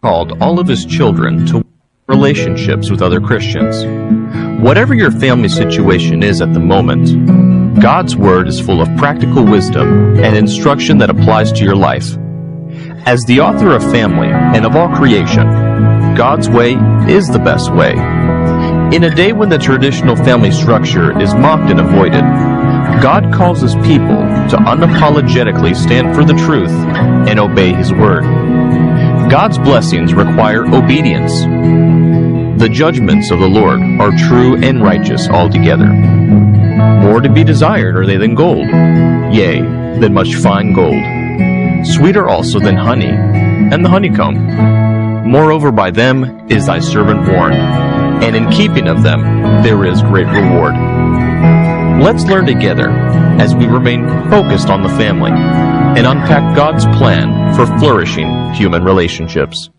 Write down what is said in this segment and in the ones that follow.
called all of his children to relationships with other Christians. Whatever your family situation is at the moment, God's Word is full of practical wisdom and instruction that applies to your life. As the author of family and of all creation, God's way is the best way. In a day when the traditional family structure is mocked and avoided, God calls his people to unapologetically stand for the truth and obey his word. God's blessings require obedience. The judgments of the Lord are true and righteous altogether. More to be desired are they than gold, yea, than much fine gold. Sweeter also than honey, and the honeycomb. Moreover, by them is thy servant warned, and in keeping of them there is great reward. Let's learn together as we remain focused on the family and unpack God's plan for flourishing human relationships.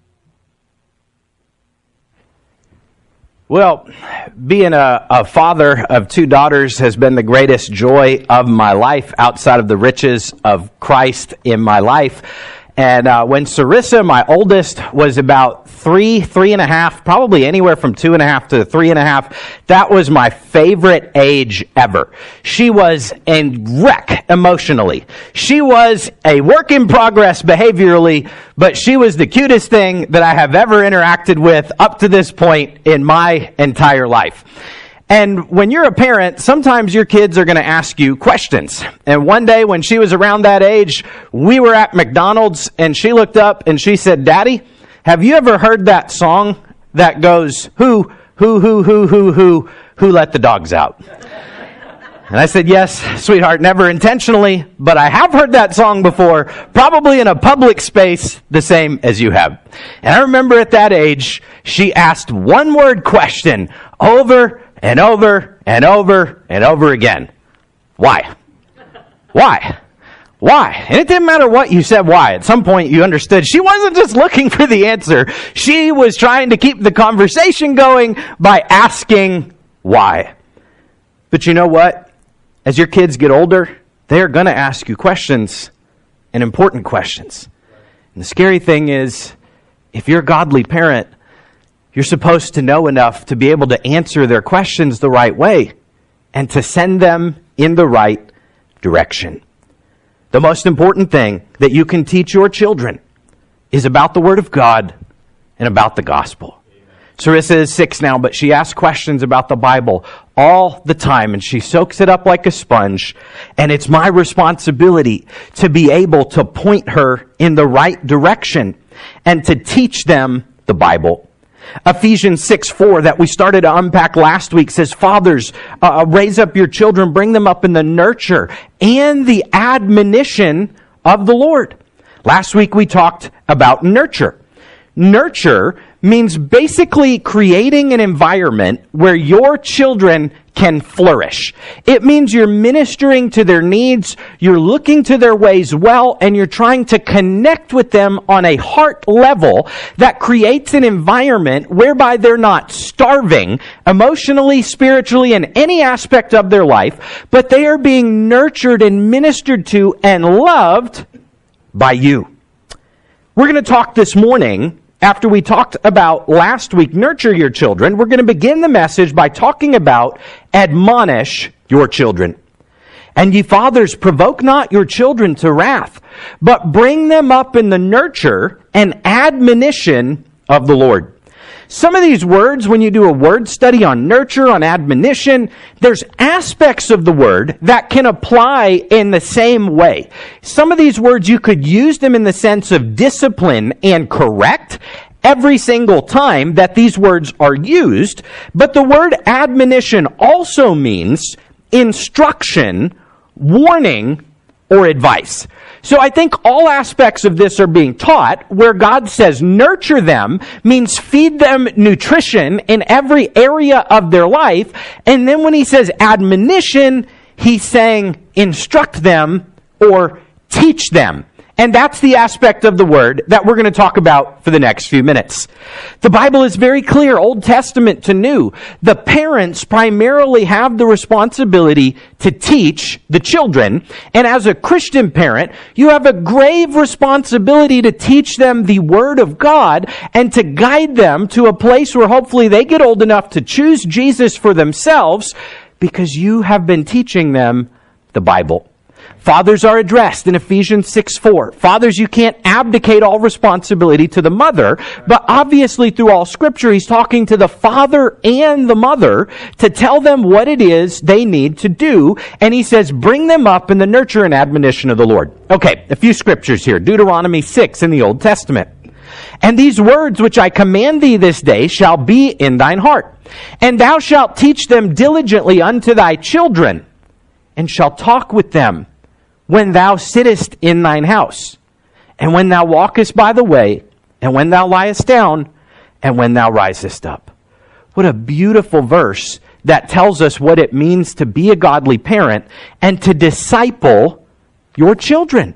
Well, being a father of two daughters has been the greatest joy of my life outside of the riches of Christ in my life. And when Sarissa, my oldest, was about three and a half, probably anywhere from 2.5 to 3.5, that was my favorite age ever. She was a wreck emotionally. She was a work in progress behaviorally, but she was the cutest thing that I have ever interacted with up to this point in my entire life. And when you're a parent, sometimes your kids are going to ask you questions. And one day when she was around that age, we were at McDonald's and she looked up and she said, "Daddy, have you ever heard that song that goes, who let the dogs out?" And I said, "Yes, sweetheart, never intentionally, but I have heard that song before, probably in a public space, the same as you have." And I remember at that age, she asked one word question over and over and over and over again. Why? Why? Why? And it didn't matter what you said why. At some point you understood she wasn't just looking for the answer. She was trying to keep the conversation going by asking why. But you know what? As your kids get older, they are going to ask you questions, and important questions. And the scary thing is, if you're a godly parent, you're supposed to know enough to be able to answer their questions the right way and to send them in the right direction. The most important thing that you can teach your children is about the Word of God and about the gospel. Sarissa is 6 now, but she asks questions about the Bible all the time, and she soaks it up like a sponge. And it's my responsibility to be able to point her in the right direction and to teach them the Bible. Ephesians 6:4 that we started to unpack last week says, "Fathers, raise up your children, bring them up in the nurture and the admonition of the Lord." Last week we talked about nurture. Nurture means basically creating an environment where your children can flourish. It means you're ministering to their needs, you're looking to their ways well, and you're trying to connect with them on a heart level that creates an environment whereby they're not starving emotionally, spiritually, in any aspect of their life, but they are being nurtured and ministered to and loved by you. We're going to talk this morning. After we talked about last week, nurture your children, we're going to begin the message by talking about admonish your children. "And ye fathers, provoke not your children to wrath, but bring them up in the nurture and admonition of the Lord." Some of these words, when you do a word study on nurture, on admonition, there's aspects of the word that can apply in the same way. Some of these words, you could use them in the sense of discipline and correct every single time that these words are used. But the word admonition also means instruction, warning, or advice. So I think all aspects of this are being taught. Where God says nurture them means feed them nutrition in every area of their life. And then when he says admonition, he's saying instruct them or teach them. And that's the aspect of the word that we're going to talk about for the next few minutes. The Bible is very clear, Old Testament to New. The parents primarily have the responsibility to teach the children. And as a Christian parent, you have a grave responsibility to teach them the Word of God and to guide them to a place where hopefully they get old enough to choose Jesus for themselves because you have been teaching them the Bible. Fathers are addressed in Ephesians 6:4. Fathers, you can't abdicate all responsibility to the mother, but obviously through all Scripture, he's talking to the father and the mother to tell them what it is they need to do. And he says, bring them up in the nurture and admonition of the Lord. Okay, a few scriptures here. Deuteronomy 6 in the Old Testament. And these words which I command thee this day shall be in thine heart. And thou shalt teach them diligently unto thy children, and shalt talk with them when thou sittest in thine house, and when thou walkest by the way, and when thou liest down, and when thou risest up. What a beautiful verse that tells us what it means to be a godly parent and to disciple your children.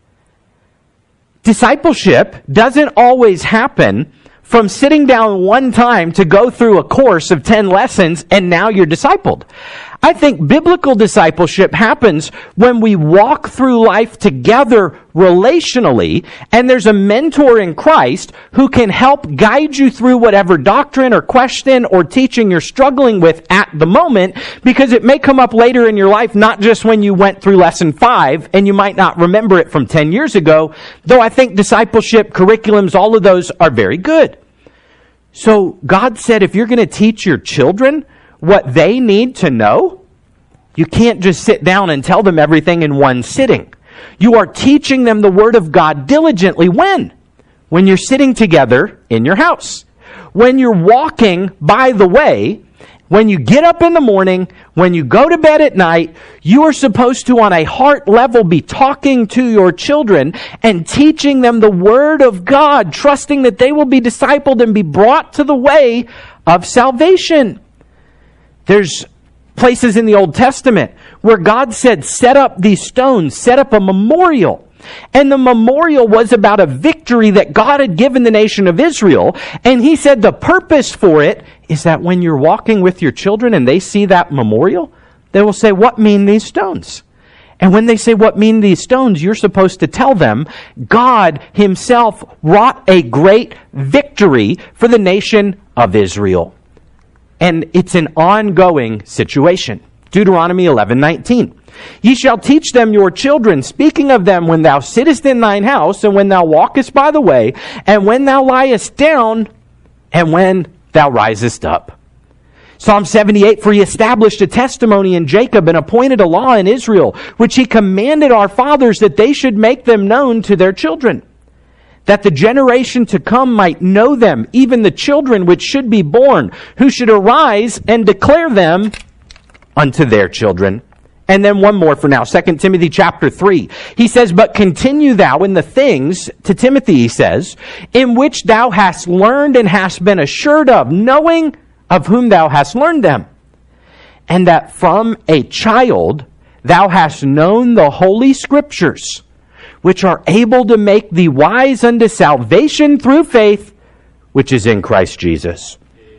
Discipleship doesn't always happen from sitting down one time to go through a course of 10 lessons and now you're discipled. I think biblical discipleship happens when we walk through life together relationally, and there's a mentor in Christ who can help guide you through whatever doctrine or question or teaching you're struggling with at the moment, because it may come up later in your life, not just when you went through lesson 5, and you might not remember it from 10 years ago, though I think discipleship, curriculums, all of those are very good. So God said if you're going to teach your children what they need to know, you can't just sit down and tell them everything in one sitting. You are teaching them the Word of God diligently. When? When you're sitting together in your house. When you're walking by the way, when you get up in the morning, when you go to bed at night, you are supposed to, on a heart level, be talking to your children and teaching them the Word of God, trusting that they will be discipled and be brought to the way of salvation. There's places in the Old Testament where God said, set up these stones, set up a memorial. And the memorial was about a victory that God had given the nation of Israel. And he said the purpose for it is that when you're walking with your children and they see that memorial, they will say, what mean these stones? And when they say, what mean these stones? You're supposed to tell them God himself wrought a great victory for the nation of Israel. And it's an ongoing situation. Deuteronomy 11:19. Ye shall teach them your children, speaking of them when thou sittest in thine house, and when thou walkest by the way, and when thou liest down, and when thou risest up. Psalm 78, for he established a testimony in Jacob and appointed a law in Israel, which he commanded our fathers that they should make them known to their children, that the generation to come might know them, even the children which should be born, who should arise and declare them unto their children. And then one more for now, 2 Timothy chapter 3. He says, but continue thou in the things, to Timothy he says, in which thou hast learned and hast been assured of, knowing of whom thou hast learned them, and that from a child thou hast known the holy scriptures, which are able to make thee wise unto salvation through faith, which is in Christ Jesus.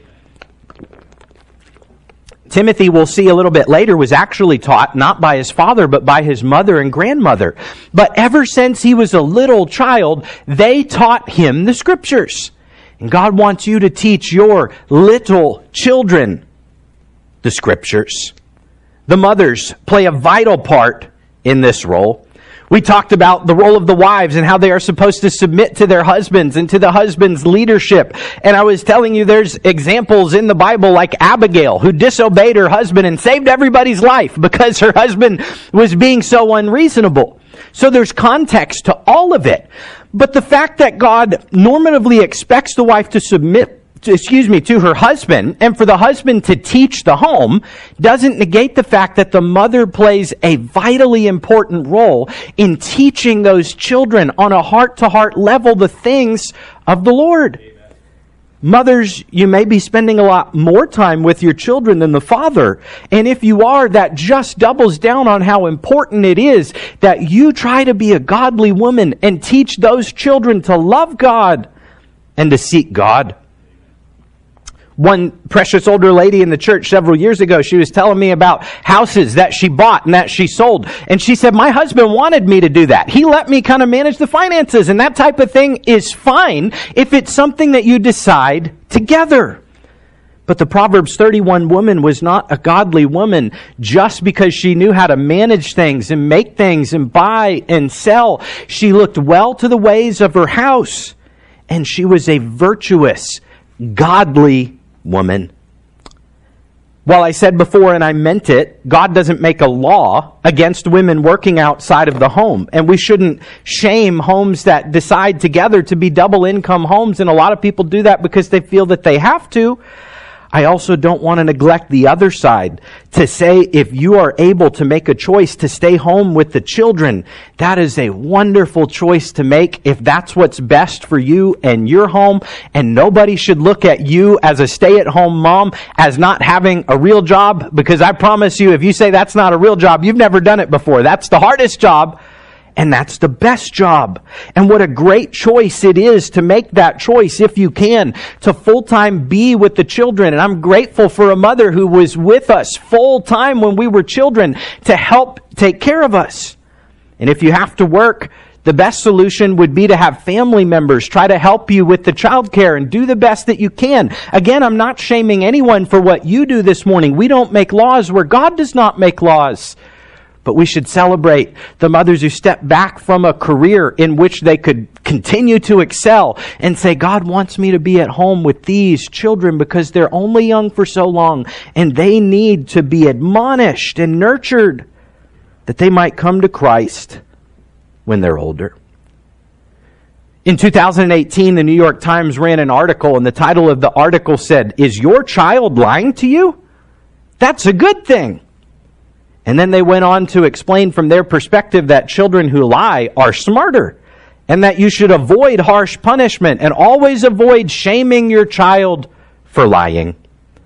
Timothy, we'll see a little bit later, was actually taught not by his father, but by his mother and grandmother. But ever since he was a little child, they taught him the scriptures. And God wants you to teach your little children the scriptures. The mothers play a vital part in this role. We talked about the role of the wives and how they are supposed to submit to their husbands and to the husband's leadership. And I was telling you there's examples in the Bible like Abigail, who disobeyed her husband and saved everybody's life because her husband was being so unreasonable. So there's context to all of it. But the fact that God normatively expects the wife to submit to her husband, and for the husband to teach the home, doesn't negate the fact that the mother plays a vitally important role in teaching those children on a heart-to-heart level the things of the Lord. Amen. Mothers, you may be spending a lot more time with your children than the father. And if you are, that just doubles down on how important it is that you try to be a godly woman and teach those children to love God and to seek God. One precious older lady in the church several years ago, she was telling me about houses that she bought and that she sold. And she said, my husband wanted me to do that. He let me kind of manage the finances, and that type of thing is fine if it's something that you decide together. But the Proverbs 31 woman was not a godly woman just because she knew how to manage things and make things and buy and sell. She looked well to the ways of her house, and she was a virtuous, godly woman. Well, I said before, and I meant it, God doesn't make a law against women working outside of the home. And we shouldn't shame homes that decide together to be double income homes. And a lot of people do that because they feel that they have to. I also don't want to neglect the other side to say if you are able to make a choice to stay home with the children, that is a wonderful choice to make if that's what's best for you and your home. And nobody should look at you as a stay-at-home mom as not having a real job, because I promise you, if you say that's not a real job, you've never done it before. That's the hardest job. And that's the best job. And what a great choice it is to make that choice, if you can, to full-time be with the children. And I'm grateful for a mother who was with us full-time when we were children to help take care of us. And if you have to work, the best solution would be to have family members try to help you with the childcare and do the best that you can. Again, I'm not shaming anyone for what you do this morning. We don't make laws where God does not make laws. But we should celebrate the mothers who step back from a career in which they could continue to excel and say, God wants me to be at home with these children because they're only young for so long and they need to be admonished and nurtured that they might come to Christ when they're older. In 2018, the New York Times ran an article, and the title of the article said, "Is your child lying to you? That's a good thing." And then they went on to explain from their perspective that children who lie are smarter and that you should avoid harsh punishment and always avoid shaming your child for lying.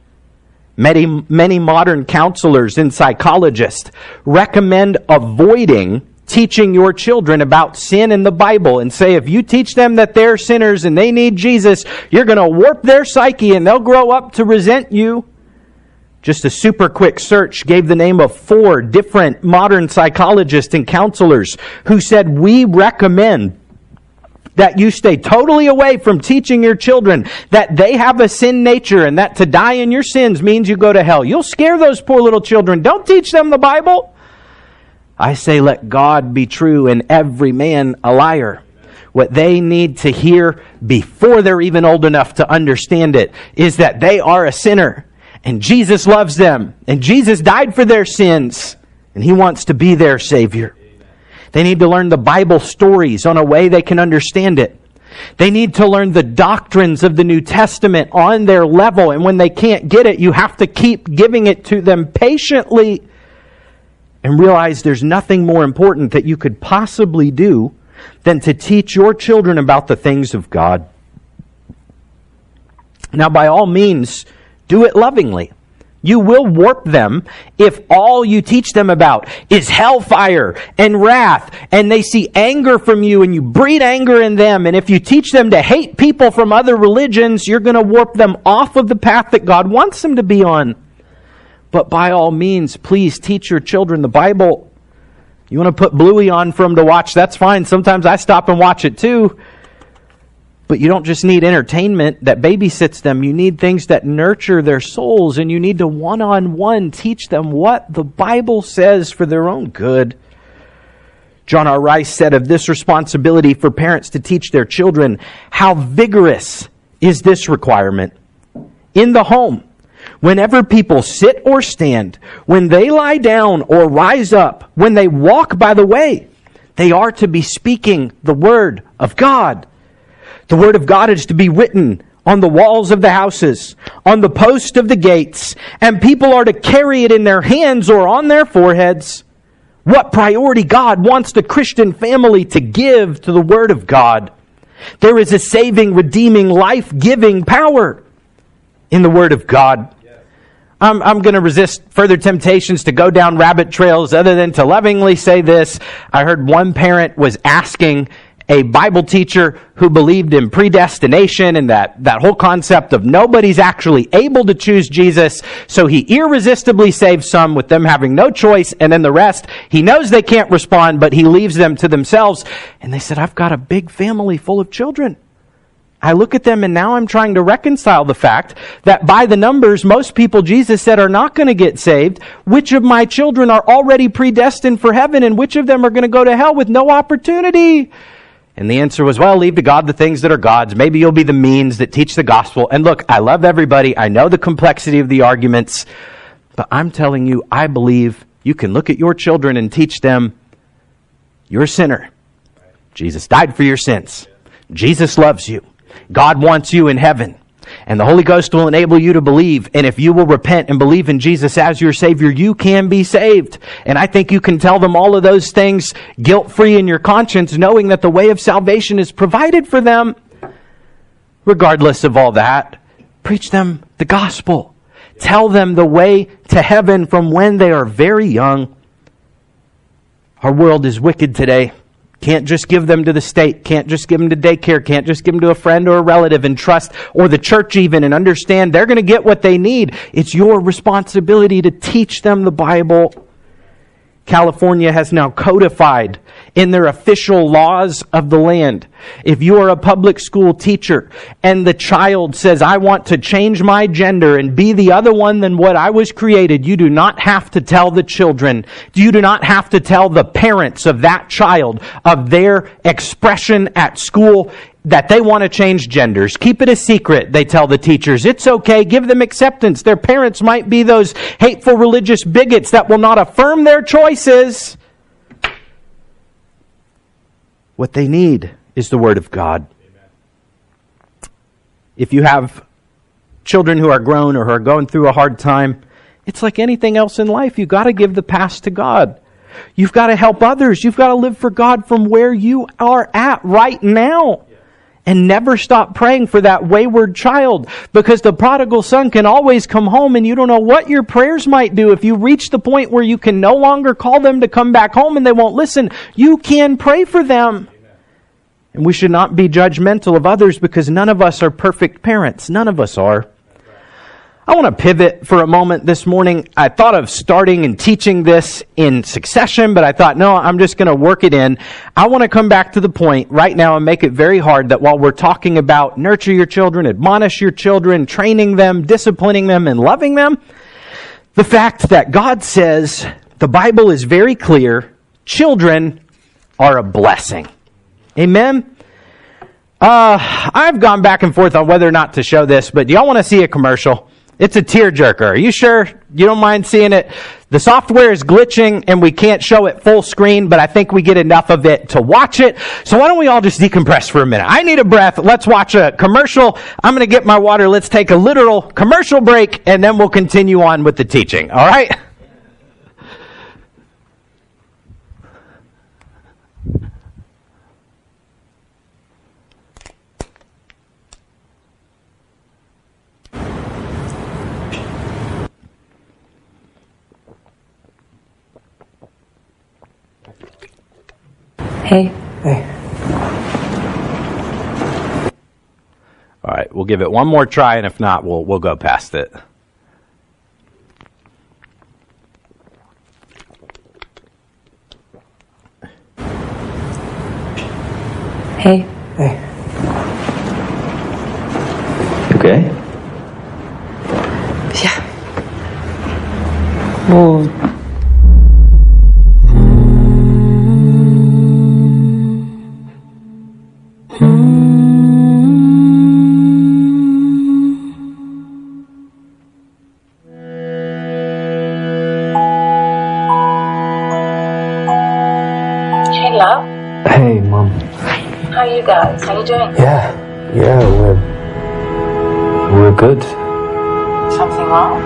Many modern counselors and psychologists recommend avoiding teaching your children about sin in the Bible and say if you teach them that they're sinners and they need Jesus, you're going to warp their psyche and they'll grow up to resent you. Just a super quick search gave the name of 4 different modern psychologists and counselors who said, we recommend that you stay totally away from teaching your children that they have a sin nature and that to die in your sins means you go to hell. You'll scare those poor little children. Don't teach them the Bible. I say let God be true and every man a liar. What they need to hear before they're even old enough to understand it is that they are a sinner. And Jesus loves them. And Jesus died for their sins. And He wants to be their Savior. They need to learn the Bible stories on a way they can understand it. They need to learn the doctrines of the New Testament on their level. And when they can't get it, you have to keep giving it to them patiently. And realize there's nothing more important that you could possibly do than to teach your children about the things of God. Now, by all means, do it lovingly. You will warp them if all you teach them about is hellfire and wrath, and they see anger from you and you breed anger in them. And if you teach them to hate people from other religions, you're going to warp them off of the path that God wants them to be on. But by all means, please teach your children the Bible. You want to put Bluey on for them to watch, that's fine. Sometimes I stop and watch it too. But you don't just need entertainment that babysits them. You need things that nurture their souls. And you need to one-on-one teach them what the Bible says for their own good. John R. Rice said of this responsibility for parents to teach their children, how vigorous is this requirement? In the home, whenever people sit or stand, when they lie down or rise up, when they walk by the way, they are to be speaking the Word of God. The Word of God is to be written on the walls of the houses, on the post of the gates, and people are to carry it in their hands or on their foreheads. What priority God wants the Christian family to give to the Word of God. There is a saving, redeeming, life-giving power in the Word of God. I'm going to resist further temptations to go down rabbit trails other than to lovingly say this. I heard one parent was asking a Bible teacher who believed in predestination and that whole concept of nobody's actually able to choose Jesus, so he irresistibly saves some with them having no choice, and then the rest, he knows they can't respond, but he leaves them to themselves. And they said, I've got a big family full of children. I look at them and now I'm trying to reconcile the fact that by the numbers, most people Jesus said are not going to get saved. Which of my children are already predestined for heaven and which of them are going to go to hell with no opportunity? And the answer was, well, leave to God the things that are God's. Maybe you'll be the means that teach the gospel. And look, I love everybody. I know the complexity of the arguments, but I'm telling you, I believe you can look at your children and teach them, you're a sinner. Jesus died for your sins. Jesus loves you. God wants you in heaven, and the Holy Ghost will enable you to believe. And if you will repent and believe in Jesus as your Savior, you can be saved. And I think you can tell them all of those things guilt-free in your conscience, knowing that the way of salvation is provided for them. Regardless of all that, preach them the gospel. Tell them the way to heaven from when they are very young. Our world is wicked today. Can't just give them to the state. Can't just give them to daycare. Can't just give them to a friend or a relative and trust, or the church even, and understand they're going to get what they need. It's your responsibility to teach them the Bible. California has now codified in their official laws of the land. If you are a public school teacher and the child says, I want to change my gender and be the other one than what I was created, you do not have to tell the children. You do not have to tell the parents of that child of their expression at school that they want to change genders. Keep it a secret, they tell the teachers. It's okay. Give them acceptance. Their parents might be those hateful religious bigots that will not affirm their choices. What they need is the Word of God. Amen. If you have children who are grown or who are going through a hard time, it's like anything else in life. You've got to give the past to God. You've got to help others. You've got to live for God from where you are at right now. And never stop praying for that wayward child, because the prodigal son can always come home, and you don't know what your prayers might do. If you reach the point where you can no longer call them to come back home and they won't listen, you can pray for them. Amen. And we should not be judgmental of others, because none of us are perfect parents. None of us are. I want to pivot for a moment this morning. I thought of starting and teaching this in succession, but I thought, no, I'm just going to work it in. I want to come back to the point right now and make it very hard that while we're talking about nurture your children, admonish your children, training them, disciplining them, and loving them, the fact that God says, the Bible is very clear, children are a blessing. Amen? I've gone back and forth on whether or not to show this, but do y'all want to see a commercial? It's a tearjerker. Are you sure you don't mind seeing it? The software is glitching and we can't show it full screen, but I think we get enough of it to watch it. So why don't we all just decompress for a minute? I need a breath. Let's watch a commercial. I'm going to get my water. Let's take a literal commercial break, and then we'll continue on with the teaching. All right? Hey. All right, we'll give it one more try, and if not, we'll go past it. Hey. Okay. Yeah. Well, Hey, love. Hey, Mom. How are you guys? How are you doing? Yeah, we're good. Something wrong?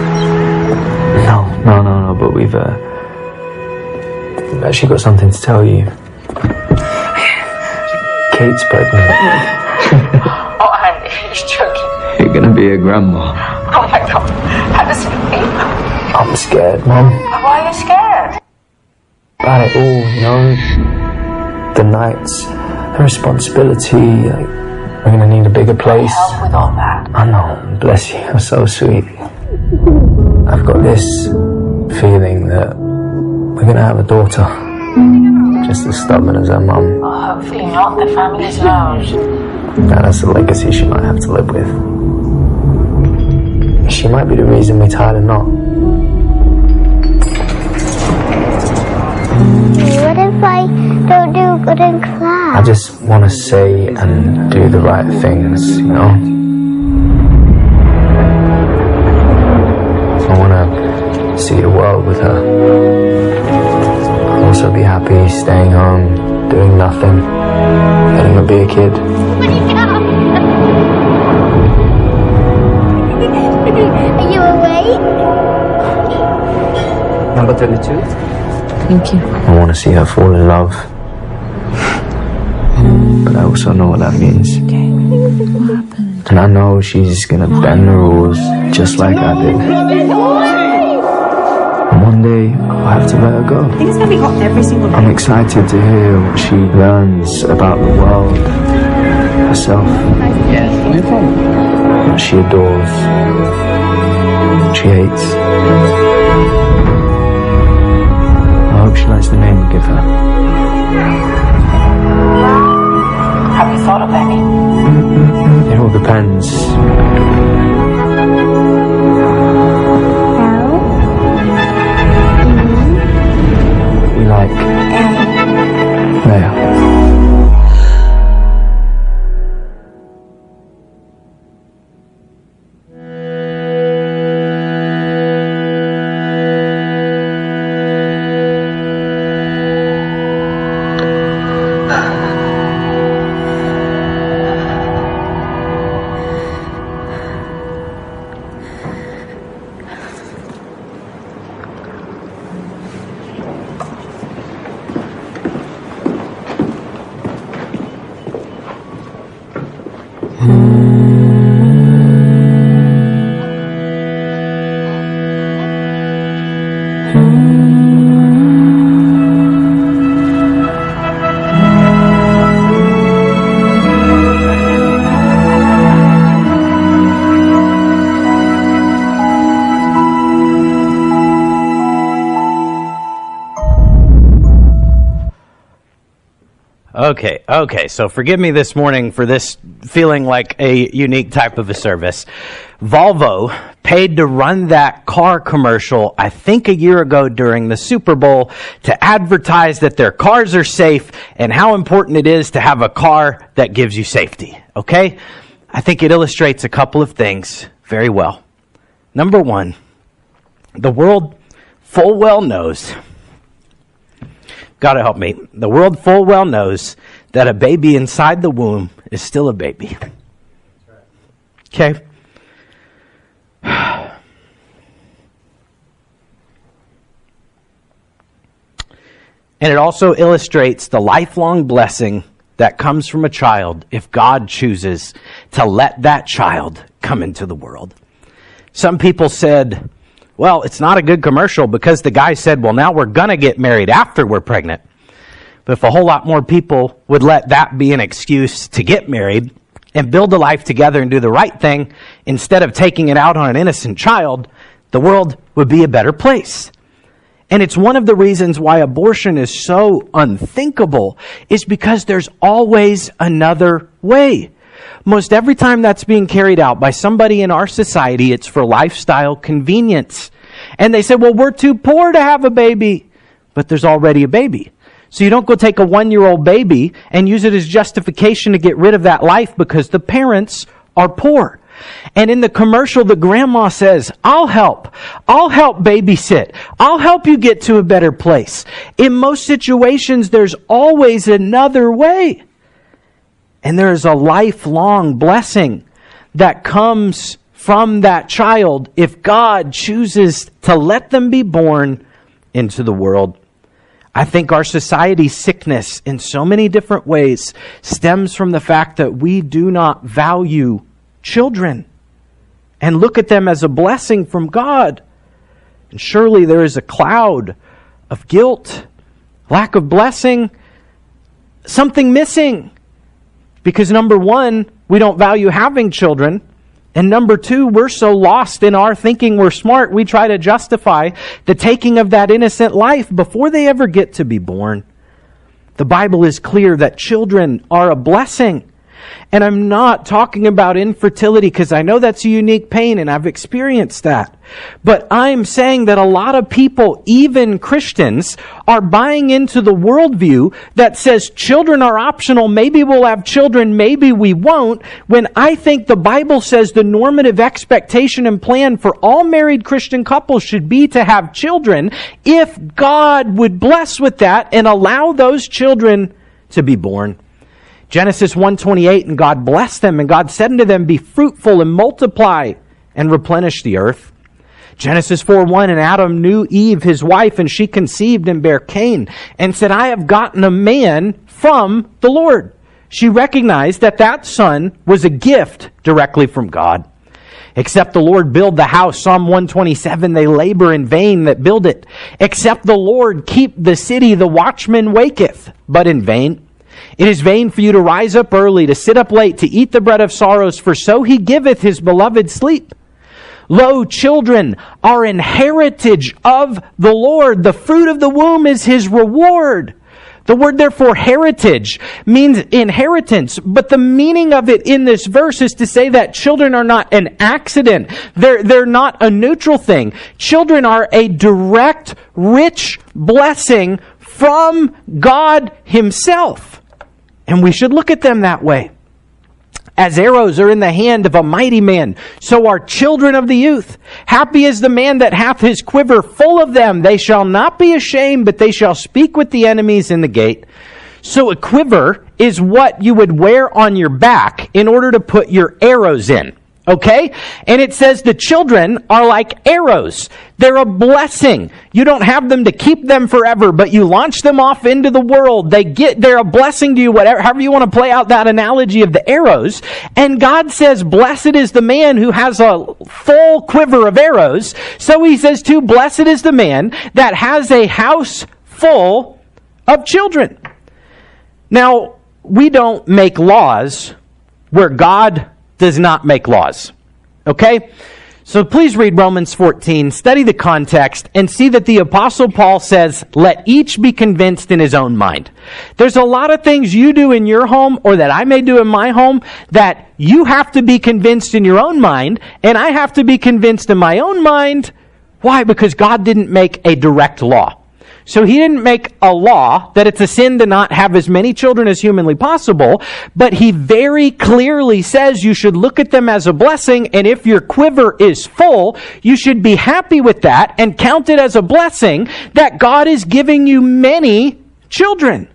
No, but we've actually got something to tell you. Kate's pregnant. Oh, Andy, you're joking. You're gonna be a grandma. Oh my God. How does it feel? I'm scared, Mum. Why are you scared? About it all, you know. The nights, the responsibility, like, we're gonna need a bigger place. Help with all that. I know, bless you, you're so sweet. I've got this feeling that we're gonna have a daughter. Just as stubborn as her mum. Well, hopefully not. The family's knows. That's a legacy she might have to live with. She might be the reason we tied a knot. What if I don't do good in class? I just want to say and do the right things, you know? I want to see the world with her. I'll also be happy staying home, doing nothing, letting her be a kid. Are you awake? Number 32? Thank you. I want to see her fall in love. But I also know what that means. And I know she's gonna bend the rules just like I did. And one day I'll have to let her go. Things can be hot every single day. I'm excited to hear what she learns about the world, herself. Yes, no problem. What she adores, what she hates. I hope she likes the name we give her. Have you thought of any? It all depends. We like Leia. Okay, so forgive me this morning for this feeling like a unique type of a service. Volvo paid to run that car commercial, I think a year ago during the Super Bowl, to advertise that their cars are safe and how important it is to have a car that gives you safety, okay? I think it illustrates a couple of things very well. Number one, the world full well knows, gotta help me, the world full well knows that a baby inside the womb is still a baby. Okay? And it also illustrates the lifelong blessing that comes from a child if God chooses to let that child come into the world. Some people said, well, it's not a good commercial because the guy said, well, now we're going to get married after we're pregnant. But if a whole lot more people would let that be an excuse to get married and build a life together and do the right thing instead of taking it out on an innocent child, the world would be a better place. And it's one of the reasons why abortion is so unthinkable is because there's always another way. Most every time that's being carried out by somebody in our society, it's for lifestyle convenience. And they say, well, we're too poor to have a baby. But there's already a baby. So you don't go take a 1-year-old baby and use it as justification to get rid of that life because the parents are poor. And in the commercial, the grandma says, I'll help babysit. I'll help you get to a better place. In most situations, there's always another way. And there is a lifelong blessing that comes from that child if God chooses to let them be born into the world. I think our society's sickness in so many different ways stems from the fact that we do not value children and look at them as a blessing from God. And surely there is a cloud of guilt, lack of blessing, something missing. Because number one, we don't value having children. And number two, we're so lost in our thinking we're smart, we try to justify the taking of that innocent life before they ever get to be born. The Bible is clear that children are a blessing. And I'm not talking about infertility because I know that's a unique pain and I've experienced that. But I'm saying that a lot of people, even Christians, are buying into the worldview that says children are optional. Maybe we'll have children, maybe we won't. When I think the Bible says the normative expectation and plan for all married Christian couples should be to have children if God would bless with that and allow those children to be born. Genesis 1:28, and God blessed them, and God said unto them, be fruitful and multiply and replenish the earth. Genesis 4:1, and Adam knew Eve, his wife, and she conceived and bare Cain, and said, I have gotten a man from the Lord. She recognized that that son was a gift directly from God. Except the Lord build the house, Psalm 127, they labor in vain that build it. Except the Lord keep the city, the watchman waketh, but in vain. It is vain for you to rise up early, to sit up late, to eat the bread of sorrows, for so he giveth his beloved sleep. Lo, children are an heritage of the Lord. The fruit of the womb is his reward. The word, therefore, heritage means inheritance, but the meaning of it in this verse is to say that children are not an accident. They're not a neutral thing. Children are a direct, rich blessing from God himself. And we should look at them that way. As arrows are in the hand of a mighty man, so are children of the youth. Happy is the man that hath his quiver full of them. They shall not be ashamed, but they shall speak with the enemies in the gate. So a quiver is what you would wear on your back in order to put your arrows in. Okay? And it says the children are like arrows. They're a blessing. You don't have them to keep them forever, but you launch them off into the world. They're a blessing to you, however you want to play out that analogy of the arrows. And God says, blessed is the man who has a full quiver of arrows. So he says too, blessed is the man that has a house full of children. Now, we don't make laws where God does not make laws. Okay? So please read Romans 14, study the context, and see that the Apostle Paul says, let each be convinced in his own mind. There's a lot of things you do in your home, or that I may do in my home, that you have to be convinced in your own mind, and I have to be convinced in my own mind. Why? Because God didn't make a direct law. So he didn't make a law that it's a sin to not have as many children as humanly possible, but he very clearly says you should look at them as a blessing, and if your quiver is full, you should be happy with that and count it as a blessing that God is giving you many children.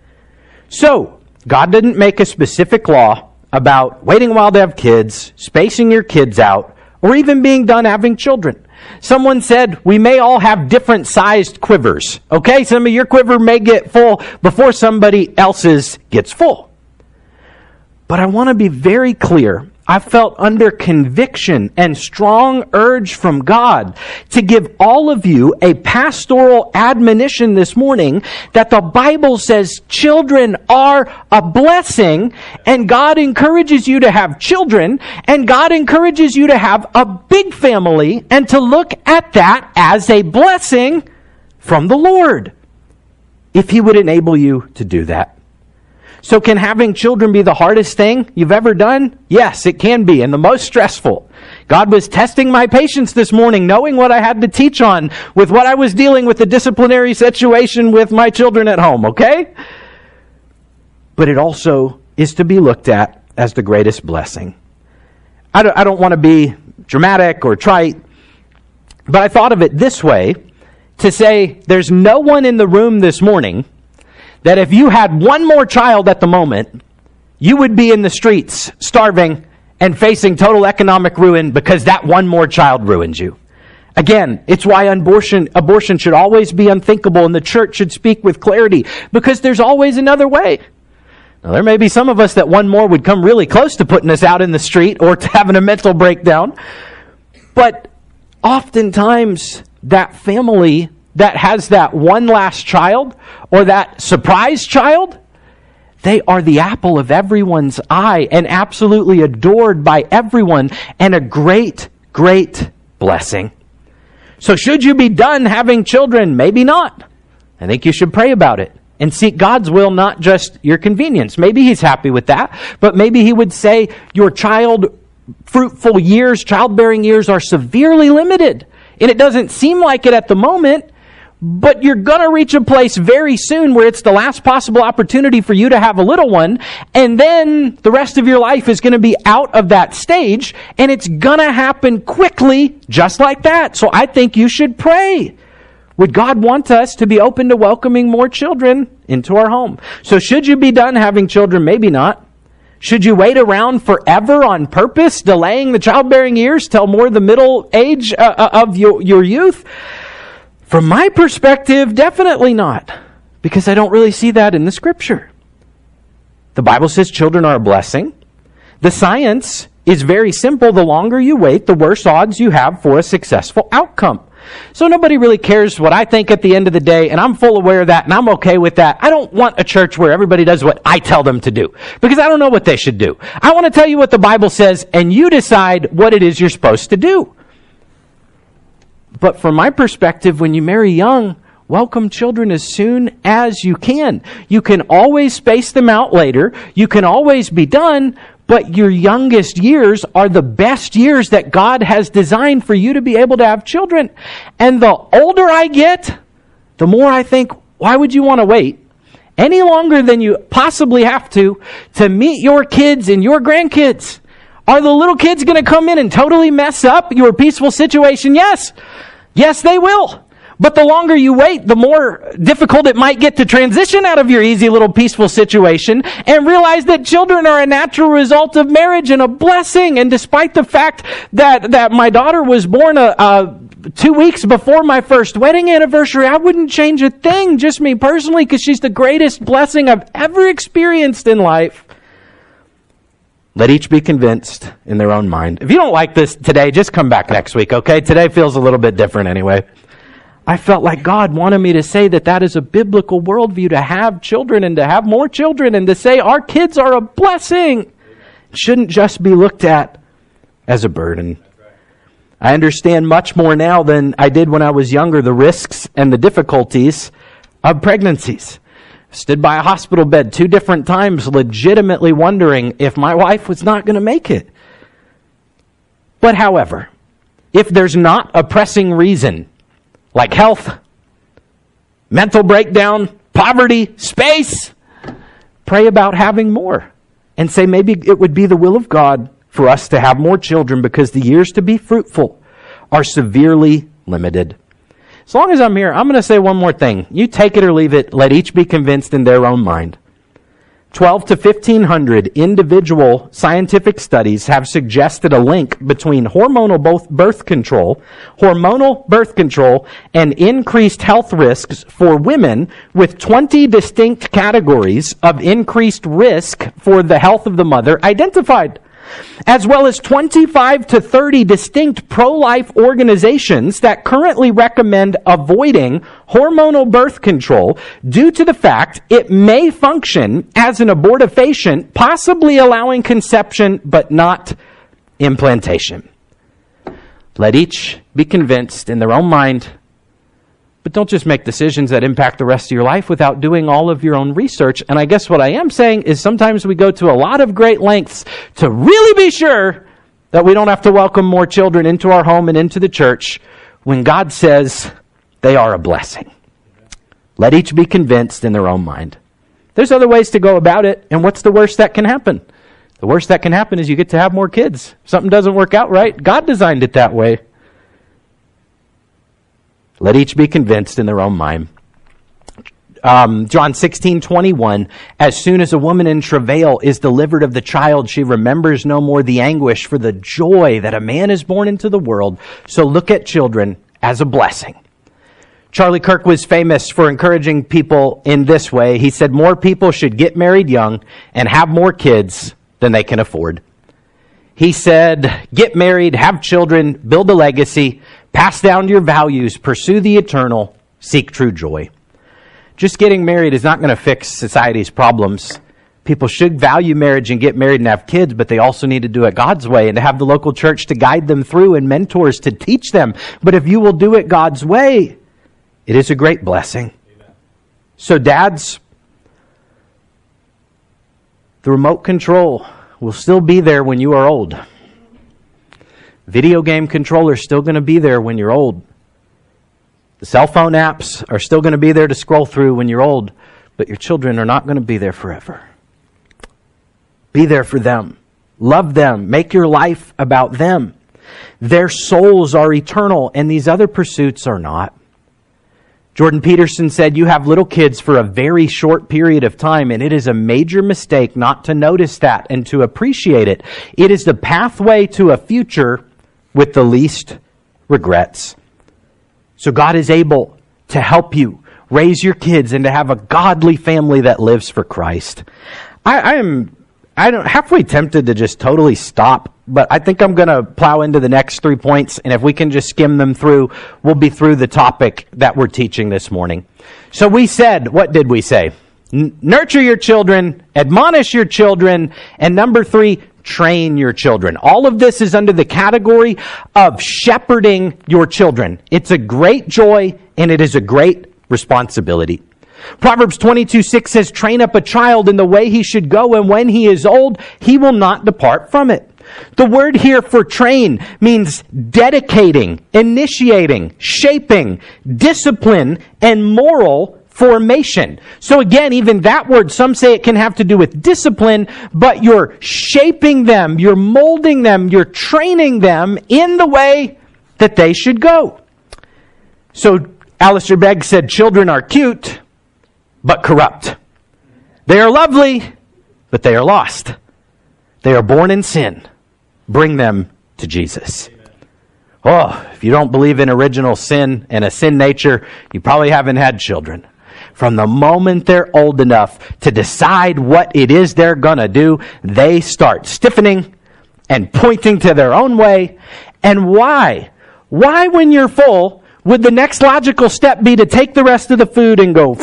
So, God didn't make a specific law about waiting a while to have kids, spacing your kids out, or even being done having children. Someone said we may all have different sized quivers. Okay, some of your quiver may get full before somebody else's gets full. But I want to be very clear. I felt under conviction and strong urge from God to give all of you a pastoral admonition this morning that the Bible says children are a blessing, and God encourages you to have children, and God encourages you to have a big family and to look at that as a blessing from the Lord, if He would enable you to do that. So can having children be the hardest thing you've ever done? Yes, it can be, and the most stressful. God was testing my patience this morning, knowing what I had to teach on with what I was dealing with, the disciplinary situation with my children at home, okay? But it also is to be looked at as the greatest blessing. I don't want to be dramatic or trite, but I thought of it this way, to say there's no one in the room this morning that if you had one more child at the moment, you would be in the streets starving and facing total economic ruin because that one more child ruined you. Again, it's why abortion should always be unthinkable, and the church should speak with clarity, because there's always another way. Now, there may be some of us that one more would come really close to putting us out in the street or to having a mental breakdown. But oftentimes, that family that has that one last child or that surprise child, they are the apple of everyone's eye and absolutely adored by everyone, and a great, great blessing. So should you be done having children? Maybe not. I think you should pray about it and seek God's will, not just your convenience. Maybe He's happy with that, but maybe He would say your fruitful years, childbearing years are severely limited. And it doesn't seem like it at the moment, but you're going to reach a place very soon where it's the last possible opportunity for you to have a little one. And then the rest of your life is going to be out of that stage. And it's going to happen quickly, just like that. So I think you should pray. Would God want us to be open to welcoming more children into our home? So should you be done having children? Maybe not. Should you wait around forever on purpose, delaying the childbearing years till more the middle age of your youth? From my perspective, definitely not, because I don't really see that in the Scripture. The Bible says children are a blessing. The science is very simple. The longer you wait, the worse odds you have for a successful outcome. So nobody really cares what I think at the end of the day, and I'm full aware of that, and I'm okay with that. I don't want a church where everybody does what I tell them to do, because I don't know what they should do. I want to tell you what the Bible says, and you decide what it is you're supposed to do. But from my perspective, when you marry young, welcome children as soon as you can. You can always space them out later. You can always be done, but your youngest years are the best years that God has designed for you to be able to have children. And the older I get, the more I think, why would you want to wait any longer than you possibly have to meet your kids and your grandkids? Are the little kids going to come in and totally mess up your peaceful situation? Yes. Yes, they will. But the longer you wait, the more difficult it might get to transition out of your easy little peaceful situation and realize that children are a natural result of marriage and a blessing. And despite the fact that my daughter was born 2 weeks before my first wedding anniversary, I wouldn't change a thing, just me personally, because she's the greatest blessing I've ever experienced in life. Let each be convinced in their own mind. If you don't like this today, just come back next week, okay? Today feels a little bit different anyway. I felt like God wanted me to say that is a biblical worldview, to have children and to have more children, and to say our kids are a blessing. It shouldn't just be looked at as a burden. I understand much more now than I did when I was younger, the risks and the difficulties of pregnancies. Stood by a hospital bed 2 different times, legitimately wondering if my wife was not going to make it. But however, if there's not a pressing reason, like health, mental breakdown, poverty, space, pray about having more. And say maybe it would be the will of God for us to have more children, because the years to be fruitful are severely limited. As long as I'm here, I'm going to say one more thing. You take it or leave it. Let each be convinced in their own mind. 12 to 1,500 individual scientific studies have suggested a link between hormonal birth control, and increased health risks for women, with 20 distinct categories of increased risk for the health of the mother identified, as well as 25 to 30 distinct pro-life organizations that currently recommend avoiding hormonal birth control due to the fact it may function as an abortifacient, possibly allowing conception but not implantation. Let each be convinced in their own mind, but don't just make decisions that impact the rest of your life without doing all of your own research. And I guess what I am saying is sometimes we go to a lot of great lengths to really be sure that we don't have to welcome more children into our home and into the church when God says they are a blessing. Let each be convinced in their own mind. There's other ways to go about it, and what's the worst that can happen? The worst that can happen is you get to have more kids. Something doesn't work out right. God designed it that way. Let each be convinced in their own mind. John 16:21, as soon as a woman in travail is delivered of the child, she remembers no more the anguish for the joy that a man is born into the world. So look at children as a blessing. Charlie Kirk was famous for encouraging people in this way. He said, more people should get married young and have more kids than they can afford. He said, get married, have children, build a legacy, pass down your values, pursue the eternal, seek true joy. Just getting married is not going to fix society's problems. People should value marriage and get married and have kids, but they also need to do it God's way and to have the local church to guide them through and mentors to teach them. But if you will do it God's way, it is a great blessing. Amen. So dads, the remote control will still be there when you are old. Video game controllers still going to be there when you're old. The cell phone apps are still going to be there to scroll through when you're old, but your children are not going to be there forever. Be there for them. Love them. Make your life about them. Their souls are eternal, and these other pursuits are not. Jordan Peterson said, you have little kids for a very short period of time, and it is a major mistake not to notice that and to appreciate it. It is the pathway to a future with the least regrets. So God is able to help you raise your kids and to have a godly family that lives for Christ. I'm halfway tempted to just totally stop, but I think I'm going to plow into the next 3 points, and if we can just skim them through, we'll be through the topic that we're teaching this morning. So we said, what did we say? Nurture your children, admonish your children, and number 3, train your children. All of this is under the category of shepherding your children. It's a great joy, and it is a great responsibility. Proverbs 22:6 says, train up a child in the way he should go, and when he is old, he will not depart from it. The word here for train means dedicating, initiating, shaping, discipline, and moral formation. So again, even that word, some say it can have to do with discipline, but you're shaping them, you're molding them, you're training them in the way that they should go. So Alistair Begg said, children are cute, but corrupt. They are lovely, but they are lost. They are born in sin. Bring them to Jesus. Oh, if you don't believe in original sin and a sin nature, you probably haven't had children. From the moment they're old enough to decide what it is they're going to do, they start stiffening and pointing to their own way. And why? Why, when you're full, would the next logical step be to take the rest of the food and go,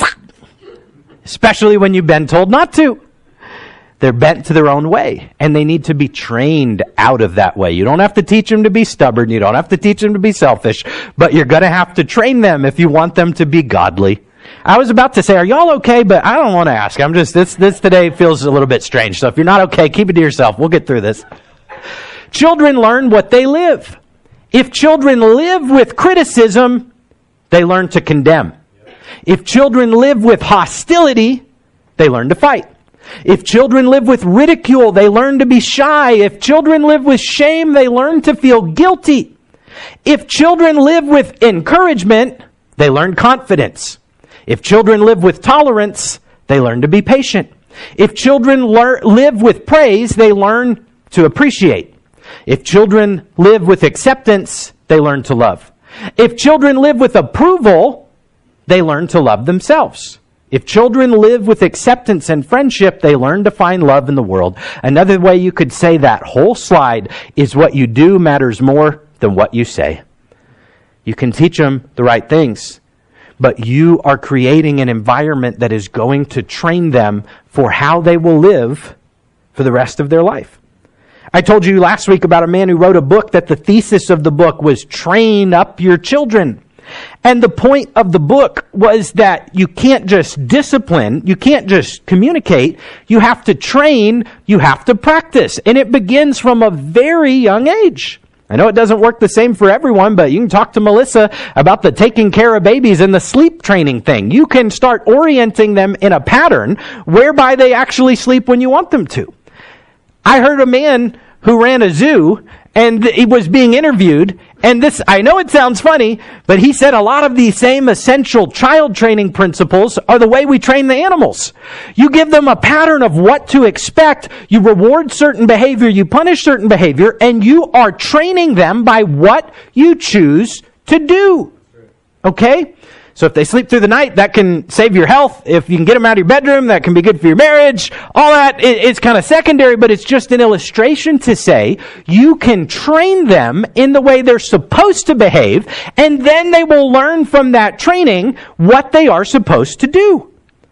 especially when you've been told not to? They're bent to their own way, and they need to be trained out of that way. You don't have to teach them to be stubborn. You don't have to teach them to be selfish, but you're going to have to train them if you want them to be godly. I was about to say, are y'all okay? But I don't want to ask. I'm just, this today feels a little bit strange. So if you're not okay, keep it to yourself. We'll get through this. Children learn what they live. If children live with criticism, they learn to condemn. If children live with hostility, they learn to fight. If children live with ridicule, they learn to be shy. If children live with shame, they learn to feel guilty. If children live with encouragement, they learn confidence. If children live with tolerance, they learn to be patient. If children live with praise, they learn to appreciate. If children live with acceptance, they learn to love. If children live with approval, they learn to love themselves. If children live with acceptance and friendship, they learn to find love in the world. Another way you could say that whole slide is what you do matters more than what you say. You can teach them the right things, but you are creating an environment that is going to train them for how they will live for the rest of their life. I told you last week about a man who wrote a book that the thesis of the book was train up your children. And the point of the book was that you can't just discipline, you can't just communicate, you have to train, you have to practice. And it begins from a very young age. I know it doesn't work the same for everyone, but you can talk to Melissa about the taking care of babies and the sleep training thing. You can start orienting them in a pattern whereby they actually sleep when you want them to. I heard a man who ran a zoo, and he was being interviewed, and this, I know it sounds funny, but he said a lot of these same essential child training principles are the way we train the animals. You give them a pattern of what to expect, you reward certain behavior, you punish certain behavior, and you are training them by what you choose to do. Okay? So if they sleep through the night, that can save your health. If you can get them out of your bedroom, that can be good for your marriage. All that is kind of secondary, but it's just an illustration to say you can train them in the way they're supposed to behave, and then they will learn from that training what they are supposed to do.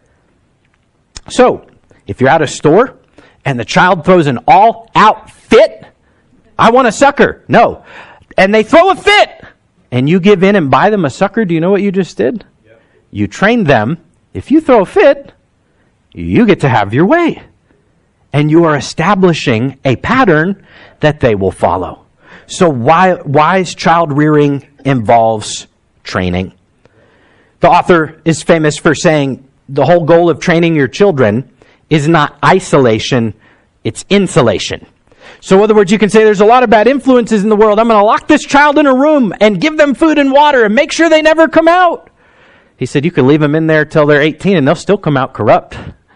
So, if you're at a store and the child throws an all-out fit, I want a sucker. No. And they throw a fit, and you give in and buy them a sucker, do you know what you just did? Yep. You trained them. If you throw a fit, you get to have your way. And you are establishing a pattern that they will follow. So wise child rearing involves training. The author is famous for saying the whole goal of training your children is not isolation, it's insulation. So in other words, you can say there's a lot of bad influences in the world. I'm going to lock this child in a room and give them food and water and make sure they never come out. He said you could leave them in there till they're 18 and they'll still come out corrupt.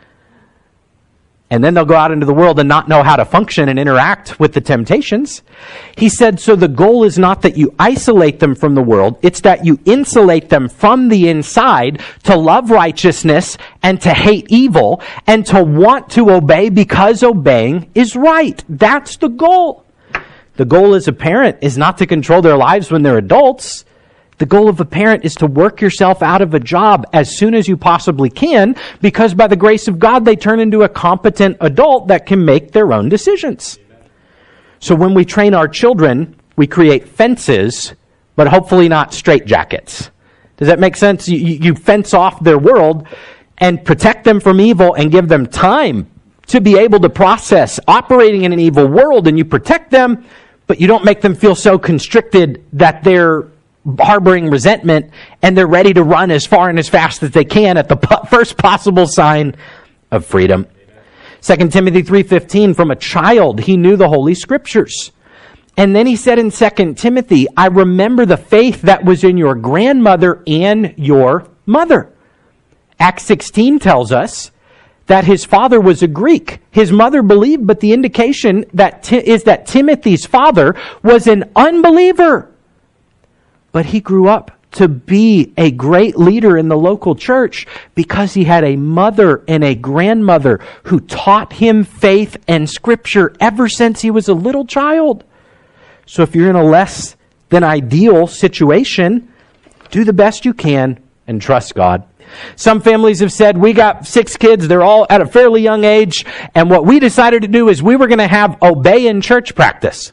And then they'll go out into the world and not know how to function and interact with the temptations. He said, so the goal is not that you isolate them from the world. It's that you insulate them from the inside to love righteousness and to hate evil and to want to obey because obeying is right. That's the goal. The goal as a parent is not to control their lives when they're adults. The goal of a parent is to work yourself out of a job as soon as you possibly can, because by the grace of God, they turn into a competent adult that can make their own decisions. So when we train our children, we create fences, but hopefully not straitjackets. Does that make sense? You fence off their world and protect them from evil and give them time to be able to process operating in an evil world, and you protect them, but you don't make them feel so constricted that they're harboring resentment and they're ready to run as far and as fast as they can at the first possible sign of freedom. 2 Timothy 3:15, from a child he knew the Holy Scriptures. And then he said in 2 Timothy, I remember the faith that was in your grandmother and your mother. Acts 16 tells us that his father was a Greek. His mother believed, but the indication is that Timothy's father was an unbeliever. But he grew up to be a great leader in the local church because he had a mother and a grandmother who taught him faith and Scripture ever since he was a little child. So if you're in a less than ideal situation, do the best you can and trust God. Some families have said, we got 6 kids, they're all at a fairly young age, and what we decided to do is we were going to have obey in church practice.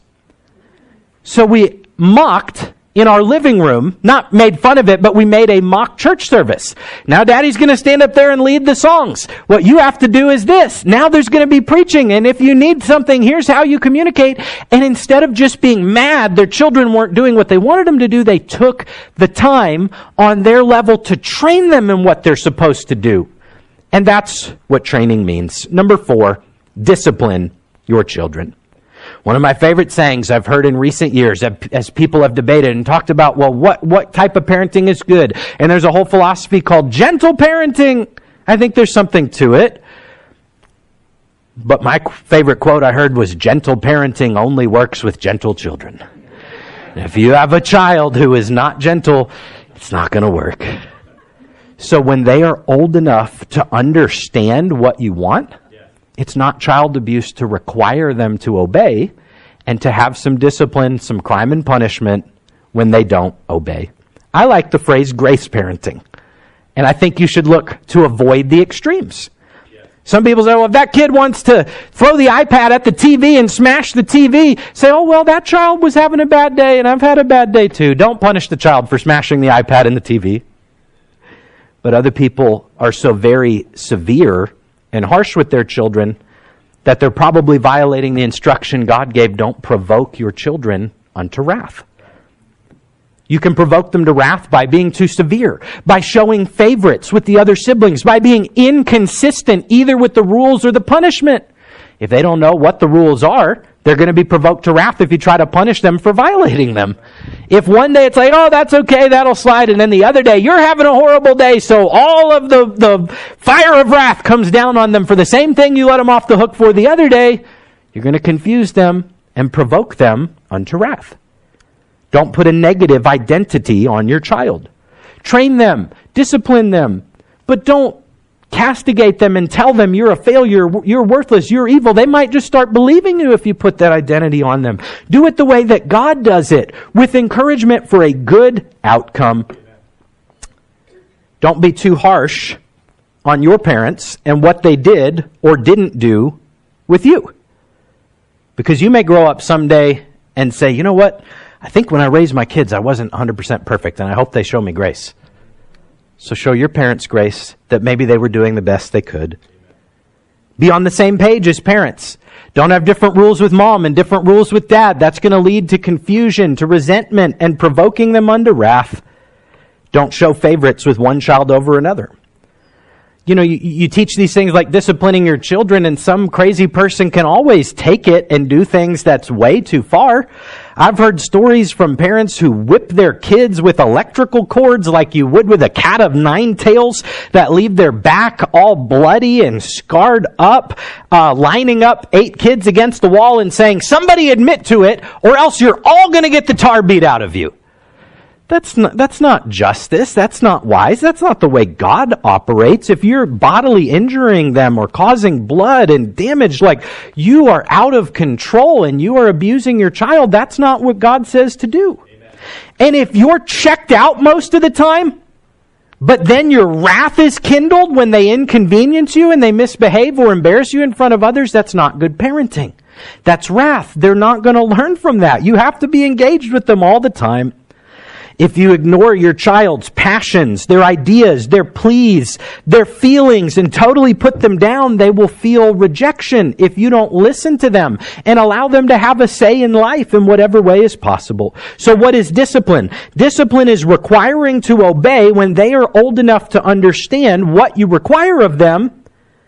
So we mocked in our living room, not made fun of it, but we made a mock church service. Now Daddy's going to stand up there and lead the songs. What you have to do is this. Now there's going to be preaching, and if you need something, here's how you communicate. And instead of just being mad, their children weren't doing what they wanted them to do, they took the time on their level to train them in what they're supposed to do. And that's what training means. Number 4, discipline your children. One of my favorite sayings I've heard in recent years as people have debated and talked about, well, what type of parenting is good? And there's a whole philosophy called gentle parenting. I think there's something to it. But my favorite quote I heard was, gentle parenting only works with gentle children. And if you have a child who is not gentle, it's not going to work. So when they are old enough to understand what you want, it's not child abuse to require them to obey and to have some discipline, some crime and punishment when they don't obey. I like the phrase grace parenting. And I think you should look to avoid the extremes. Some people say, well, if that kid wants to throw the iPad at the TV and smash the TV, say, oh, well, that child was having a bad day and I've had a bad day too. Don't punish the child for smashing the iPad and the TV. But other people are so very severe and harsh with their children that they're probably violating the instruction God gave, don't provoke your children unto wrath. You can provoke them to wrath by being too severe, by showing favorites with the other siblings, by being inconsistent either with the rules or the punishment. If they don't know what the rules are, they're going to be provoked to wrath if you try to punish them for violating them. If one day it's like, oh, that's okay, that'll slide, and then the other day, you're having a horrible day, so all of the fire of wrath comes down on them for the same thing you let them off the hook for the other day, you're going to confuse them and provoke them unto wrath. Don't put a negative identity on your child. Train them, discipline them, but don't castigate them and tell them you're a failure, you're worthless, you're evil. They might just start believing you if you put that identity on them. Do it the way that God does it, with encouragement for a good outcome. Don't be too harsh on your parents and what they did or didn't do with you. Because you may grow up someday and say, you know what? I think when I raised my kids, I wasn't 100% perfect, and I hope they show me grace. So show your parents grace that maybe they were doing the best they could. Be on the same page as parents. Don't have different rules with mom and different rules with dad. That's going to lead to confusion, to resentment, and provoking them unto wrath. Don't show favorites with one child over another. You know, you teach these things like disciplining your children, and some crazy person can always take it and do things that's way too far. I've heard stories from parents who whip their kids with electrical cords like you would with a cat of nine tails, that leave their back all bloody and scarred up, lining up 8 kids against the wall and saying, somebody admit to it, or else you're all going to get the tar beat out of you. That's not justice. That's not wise. That's not the way God operates. If you're bodily injuring them or causing blood and damage, like you are out of control and you are abusing your child, that's not what God says to do. Amen. And if you're checked out most of the time, but then your wrath is kindled when they inconvenience you and they misbehave or embarrass you in front of others, that's not good parenting. That's wrath. They're not going to learn from that. You have to be engaged with them all the time. If you ignore your child's passions, their ideas, their pleas, their feelings, and totally put them down, they will feel rejection if you don't listen to them and allow them to have a say in life in whatever way is possible. So what is discipline? Discipline is requiring to obey when they are old enough to understand what you require of them,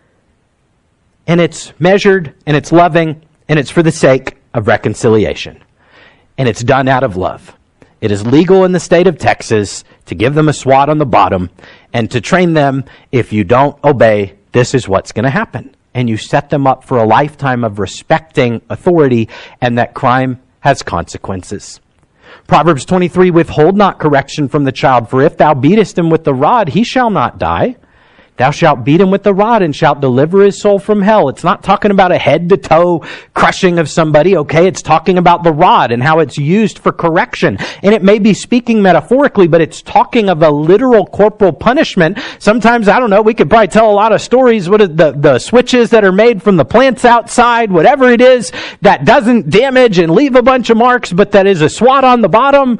and it's measured, and it's loving, and it's for the sake of reconciliation. And it's done out of love. It is legal in the state of Texas to give them a swat on the bottom and to train them, if you don't obey, this is what's going to happen. And you set them up for a lifetime of respecting authority, and that crime has consequences. Proverbs 23, withhold not correction from the child, for if thou beatest him with the rod, he shall not die. Thou shalt beat him with the rod and shalt deliver his soul from hell. It's not talking about a head-to-toe crushing of somebody, okay? It's talking about the rod and how it's used for correction. And it may be speaking metaphorically, but it's talking of a literal corporal punishment. Sometimes, I don't know, we could probably tell a lot of stories. What are the switches that are made from the plants outside, whatever it is, that doesn't damage and leave a bunch of marks, but that is a swat on the bottom.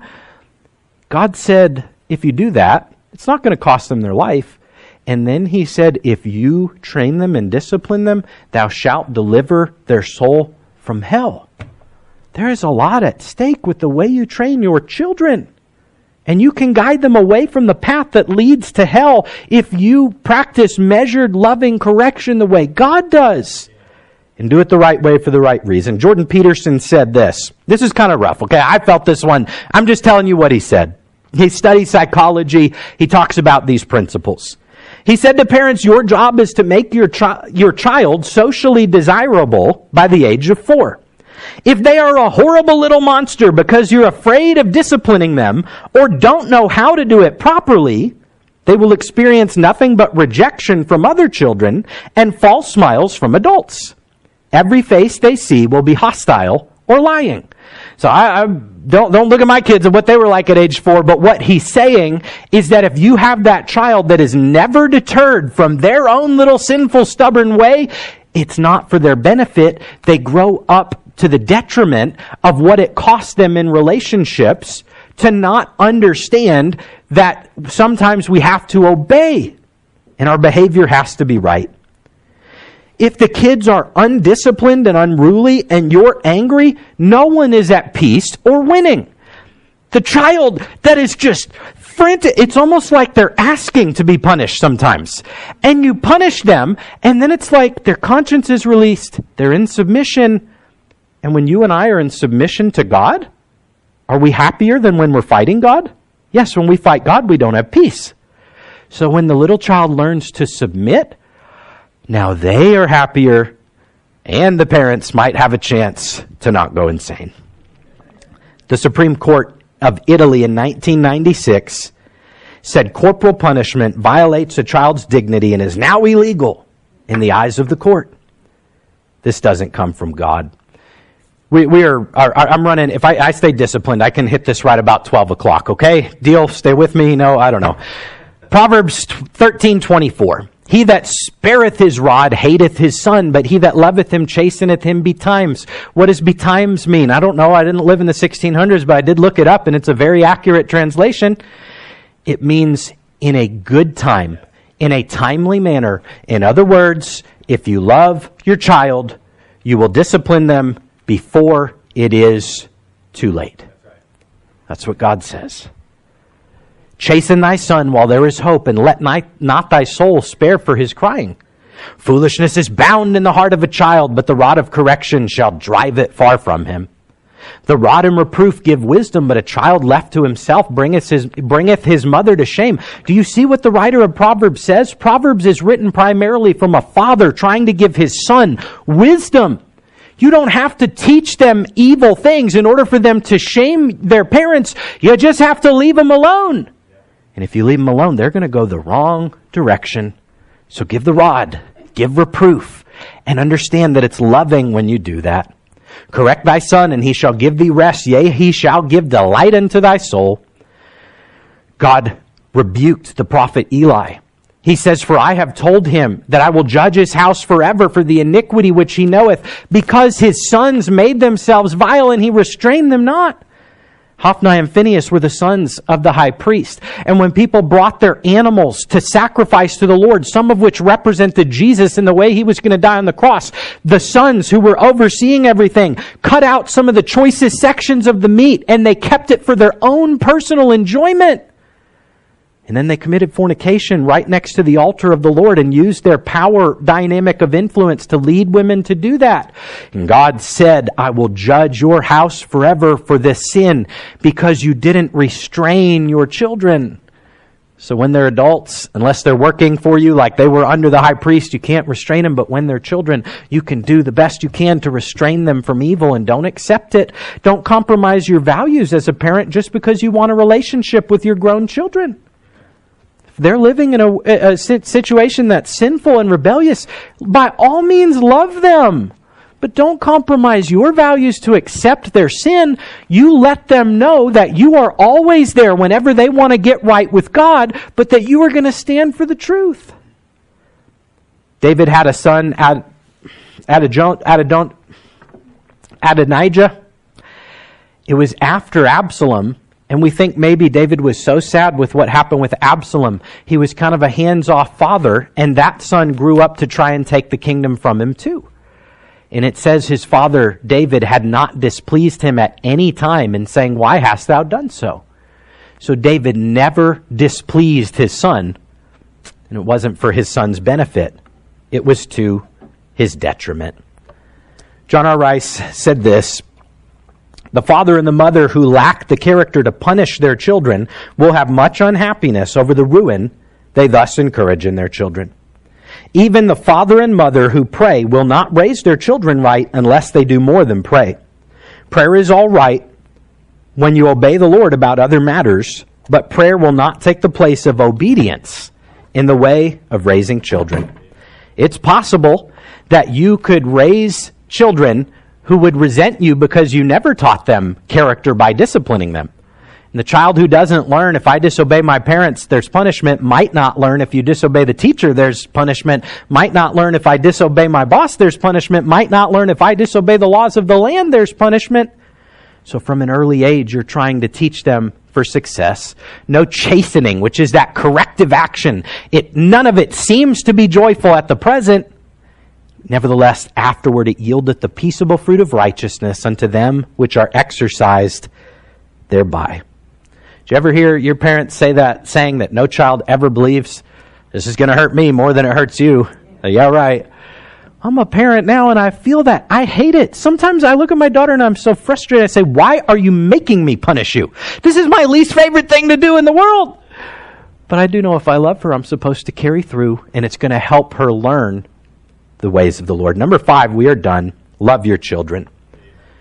God said, if you do that, it's not going to cost them their life. And then he said, if you train them and discipline them, thou shalt deliver their soul from hell. There is a lot at stake with the way you train your children. And you can guide them away from the path that leads to hell if you practice measured, loving correction the way God does. And do it the right way for the right reason. Jordan Peterson said this. This is kind of rough, okay? I felt this one. I'm just telling you what he said. He studies psychology. He talks about these principles. He said to parents, your job is to make your child socially desirable by the age of 4. If they are a horrible little monster because you're afraid of disciplining them or don't know how to do it properly, they will experience nothing but rejection from other children and false smiles from adults. Every face they see will be hostile or lying. So I don't look at my kids and what they were like at age 4, but what he's saying is that if you have that child that is never deterred from their own little sinful, stubborn way, it's not for their benefit. They grow up to the detriment of what it costs them in relationships to not understand that sometimes we have to obey and our behavior has to be right. If the kids are undisciplined and unruly and you're angry, no one is at peace or winning. The child that is just frantic, it's almost like they're asking to be punished sometimes. And you punish them, and then it's like their conscience is released, they're in submission. And when you and I are in submission to God, are we happier than when we're fighting God? Yes, when we fight God, we don't have peace. So when the little child learns to submit, now they are happier, and the parents might have a chance to not go insane. The Supreme Court of Italy in 1996 said corporal punishment violates a child's dignity and is now illegal in the eyes of the court. This doesn't come from God. I'm running, if I stay disciplined, I can hit this right about 12 o'clock, okay? Deal? Stay with me? No, I don't know. Proverbs 13:24. He that spareth his rod hateth his son, but he that loveth him chasteneth him betimes. What does betimes mean? I don't know. I didn't live in the 1600s, but I did look it up, and it's a very accurate translation. It means in a good time, in a timely manner. In other words, if you love your child, you will discipline them before it is too late. That's what God says. Chasten thy son while there is hope, and let not thy soul spare for his crying. Foolishness is bound in the heart of a child, but the rod of correction shall drive it far from him. The rod and reproof give wisdom, but a child left to himself bringeth his mother to shame. Do you see what the writer of Proverbs says? Proverbs is written primarily from a father trying to give his son wisdom. You don't have to teach them evil things in order for them to shame their parents. You just have to leave them alone. And if you leave them alone, they're going to go the wrong direction. So give the rod, give reproof, and understand that it's loving when you do that. Correct thy son, and he shall give thee rest. Yea, he shall give delight unto thy soul. God rebuked the prophet Eli. He says, for I have told him that I will judge his house forever for the iniquity which he knoweth, because his sons made themselves vile, and he restrained them not. Hophni and Phinehas were the sons of the high priest. And when people brought their animals to sacrifice to the Lord, some of which represented Jesus in the way he was going to die on the cross, the sons who were overseeing everything cut out some of the choicest sections of the meat, and they kept it for their own personal enjoyment. And then they committed fornication right next to the altar of the Lord and used their power dynamic of influence to lead women to do that. And God said, I will judge your house forever for this sin because you didn't restrain your children. So when they're adults, unless they're working for you like they were under the high priest, you can't restrain them. But when they're children, you can do the best you can to restrain them from evil, and don't accept it. Don't compromise your values as a parent just because you want a relationship with your grown children. They're living in a situation that's sinful and rebellious, by all means love them. But don't compromise your values to accept their sin. You let them know that you are always there whenever they want to get right with God, but that you are going to stand for the truth. David had a son, Adonijah. It was after Absalom. And we think maybe David was so sad with what happened with Absalom, he was kind of a hands-off father, and that son grew up to try and take the kingdom from him too. And it says his father, David, had not displeased him at any time in saying, why hast thou done so? So David never displeased his son, and it wasn't for his son's benefit. It was to his detriment. John R. Rice said this, the father and the mother who lack the character to punish their children will have much unhappiness over the ruin they thus encourage in their children. Even the father and mother who pray will not raise their children right unless they do more than pray. Prayer is all right when you obey the Lord about other matters, but prayer will not take the place of obedience in the way of raising children. It's possible that you could raise children who would resent you because you never taught them character by disciplining them. And the child who doesn't learn, if I disobey my parents, there's punishment, might not learn if you disobey the teacher, there's punishment, might not learn if I disobey my boss, there's punishment, might not learn if I disobey the laws of the land, there's punishment. So from an early age, you're trying to teach them for success. No chastening, which is that corrective action. None of it seems to be joyful at the present. Nevertheless, afterward it yieldeth the peaceable fruit of righteousness unto them which are exercised thereby. Did you ever hear your parents say that, saying that no child ever believes, this is going to hurt me more than it hurts you? Yeah, right. I'm a parent now and I feel that. I hate it. Sometimes I look at my daughter and I'm so frustrated. I say, why are you making me punish you? This is my least favorite thing to do in the world. But I do know if I love her, I'm supposed to carry through, and it's going to help her learn the ways of the Lord. Number 5, we are done. Love your children.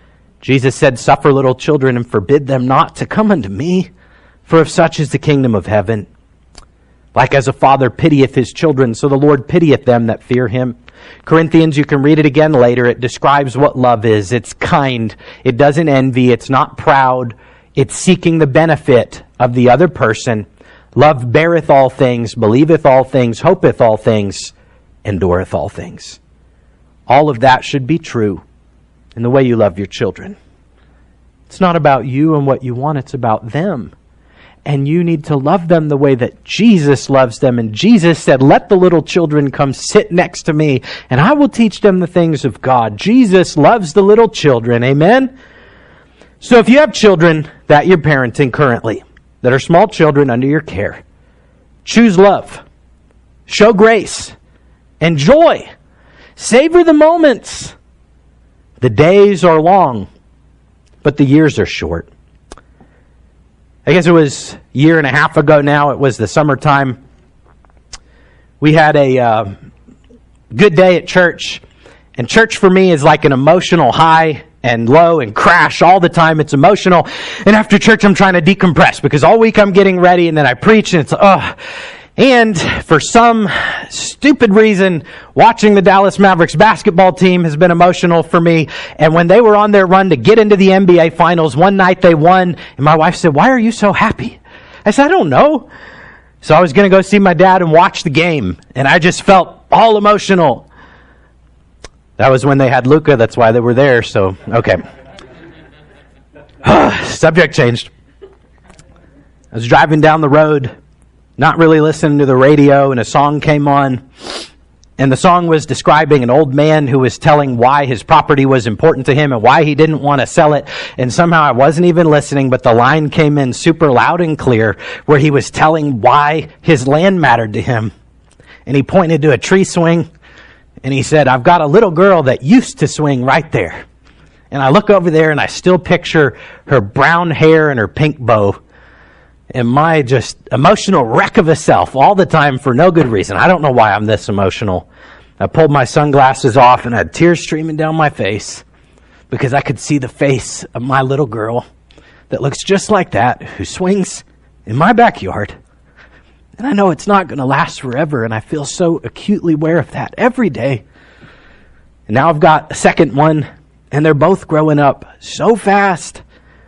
Jesus said, "Suffer little children and forbid them not to come unto me, for of such is the kingdom of heaven. Like as a father pitieth his children, so the Lord pitieth them that fear him." Corinthians, you can read it again later. It describes what love is. It's kind. It doesn't envy. It's not proud. It's seeking the benefit of the other person. Love beareth all things, believeth all things, hopeth all things, endureth all things. All of that should be true in the way you love your children. It's not about you and what you want. It's about them. And you need to love them the way that Jesus loves them. And Jesus said, "Let the little children come sit next to me, and I will teach them the things of God." Jesus loves the little children. Amen? So if you have children that you're parenting currently, that are small children under your care, choose love. Show grace. Enjoy. Savor the moments. The days are long, but the years are short. I guess it was a year and a half ago now. It was the summertime. We had a good day at church. And church for me is like an emotional high and low and crash all the time. It's emotional. And after church, I'm trying to decompress because all week I'm getting ready and then I preach and it's, And for some stupid reason, watching the Dallas Mavericks basketball team has been emotional for me. And when they were on their run to get into the NBA Finals, one night they won. And my wife said, "Why are you so happy?" I said, "I don't know." So I was going to go see my dad and watch the game. And I just felt all emotional. That was when they had Luka. That's why they were there. So, okay. Subject changed. I was driving down the road, not really listening to the radio, and a song came on. And the song was describing an old man who was telling why his property was important to him and why he didn't want to sell it. And somehow I wasn't even listening, but the line came in super loud and clear where he was telling why his land mattered to him. And he pointed to a tree swing and he said, "I've got a little girl that used to swing right there." And I look over there and I still picture her brown hair and her pink bow. And my just emotional wreck of a self all the time for no good reason. I don't know why I'm this emotional. I pulled my sunglasses off and I had tears streaming down my face because I could see the face of my little girl that looks just like that, who swings in my backyard. And I know it's not going to last forever, and I feel so acutely aware of that every day. And now I've got a second one, and they're both growing up so fast.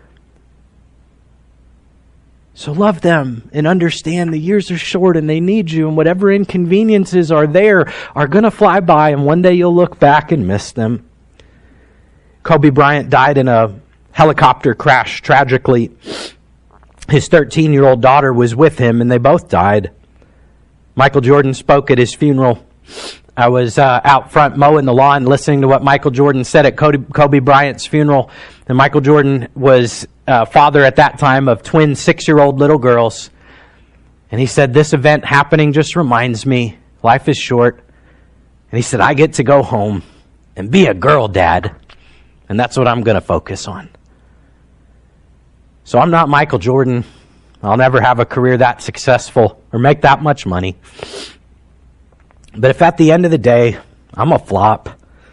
So love them and understand the years are short and they need you, and whatever inconveniences are there are going to fly by, and one day you'll look back and miss them. Kobe Bryant died in a helicopter crash, tragically. His 13-year-old daughter was with him, and they both died. Michael Jordan spoke at his funeral. I was out front mowing the lawn listening to what Michael Jordan said at Kobe Bryant's funeral. And Michael Jordan was father at that time of twin 6-year-old little girls. And he said, "This event happening just reminds me life is short." And he said, "I get to go home and be a girl dad. And that's what I'm going to focus on." So I'm not Michael Jordan. I'll never have a career that successful or make that much money. But if at the end of the day, I'm a flop,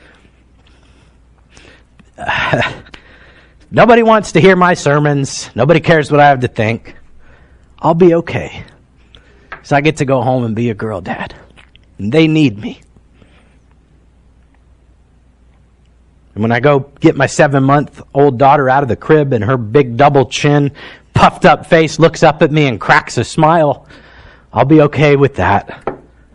nobody wants to hear my sermons, nobody cares what I have to think, I'll be okay. So I get to go home and be a girl dad. And they need me. And when I go get my 7-month-old daughter out of the crib and her big double chin, puffed up face looks up at me and cracks a smile, I'll be okay with that.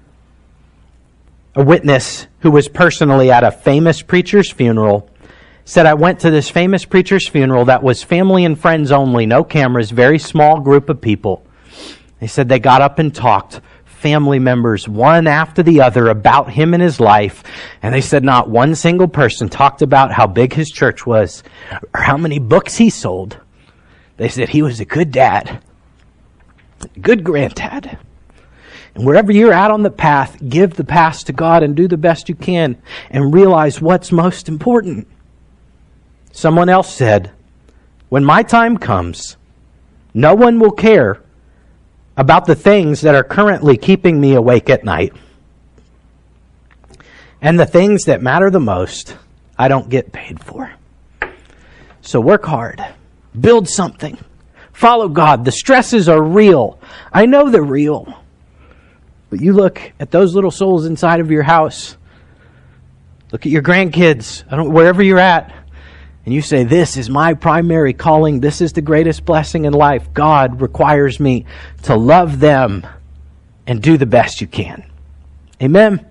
A witness who was personally at a famous preacher's funeral said, "I went to this famous preacher's funeral that was family and friends only, no cameras, very small group of people." They said they got up and talked, family members, one after the other, about him and his life. And they said not one single person talked about how big his church was or how many books he sold. They said he was a good dad, a good granddad. And wherever you're at on the path, give the past to God and do the best you can and realize what's most important. Someone else said, "When my time comes, no one will care about the things that are currently keeping me awake at night. And the things that matter the most, I don't get paid for." So work hard. Build something. Follow God. The stresses are real. I know they're real. But you look at those little souls inside of your house. Look at your grandkids, wherever you're at. And you say, this is my primary calling. This is the greatest blessing in life. God requires me to love them and do the best you can. Amen?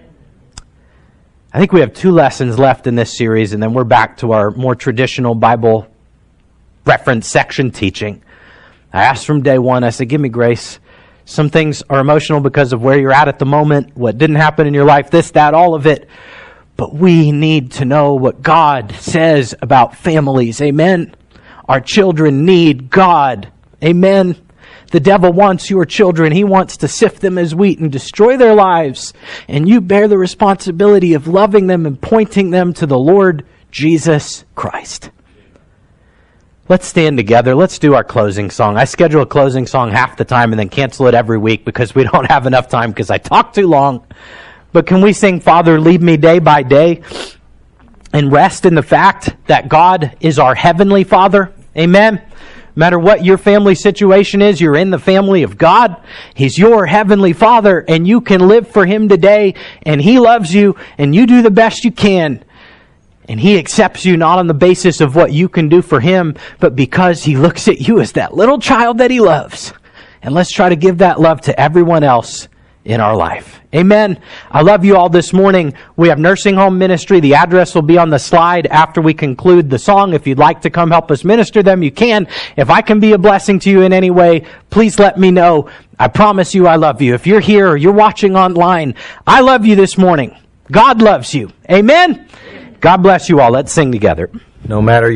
I think we have 2 lessons left in this series, and then we're back to our more traditional Bible reference section teaching. I asked from day one, I said, give me grace. Some things are emotional because of where you're at the moment, what didn't happen in your life, this, that, all of it. But we need to know what God says about families. Amen. Our children need God. Amen. The devil wants your children. He wants to sift them as wheat and destroy their lives. And you bear the responsibility of loving them and pointing them to the Lord Jesus Christ. Let's stand together. Let's do our closing song. I schedule a closing song half the time and then cancel it every week because we don't have enough time because I talk too long. But can we sing, Father, lead me day by day, and rest in the fact that God is our heavenly Father? Amen? No matter what your family situation is, you're in the family of God. He's your heavenly Father, and you can live for Him today, and He loves you, and you do the best you can. And He accepts you not on the basis of what you can do for Him, but because He looks at you as that little child that He loves. And let's try to give that love to everyone else in our life. Amen. I love you all this morning. We have nursing home ministry. The address will be on the slide after we conclude the song. If you'd like to come help us minister them, you can. If I can be a blessing to you in any way, please let me know. I promise you I love you. If you're here or you're watching online, I love you this morning. God loves you. Amen. God bless you all. Let's sing together. No matter